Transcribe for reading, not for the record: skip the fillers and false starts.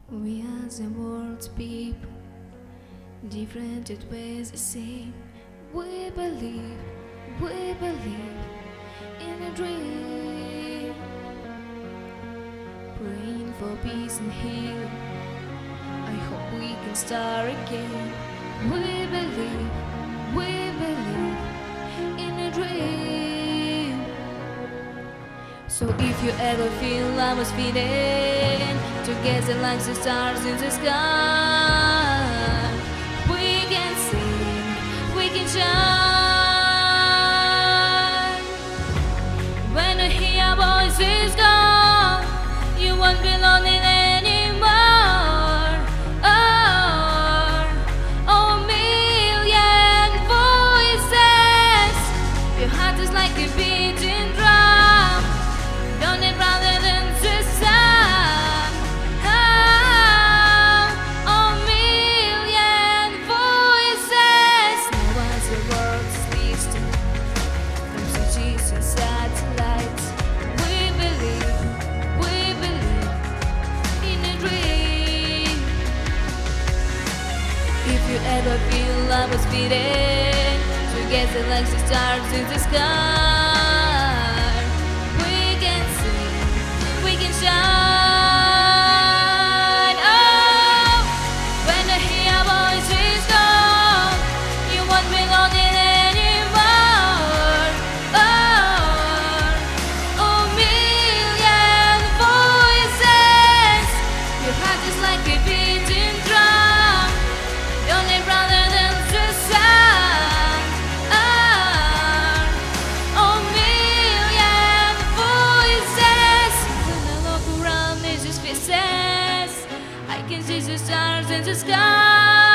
We are the world's people, different yet ways the same. We believe in a dream, praying for peace and healing. I hope we can start again. We believe in a dream. So if you ever feel I was feeling together like the stars in the sky, we can sing, we can shine. When you hear voices gone, you won't be lonely anymore. Oh, million voices, your heart is like a beating drum. Don't it rather than the sun. Oh, million voices. Now as the world is listening from cities and satellites, we believe in a dream. If you ever feel love was beating together like the stars in the sky, we can sing, we can shine. Oh, when the hear voices gone, you won't be lonely anymore. Oh, million voices, your heart is like a beating drum. Your name rather than the sun. Oh, million voices. When I look around, there's just faces. I can see the stars in the sky.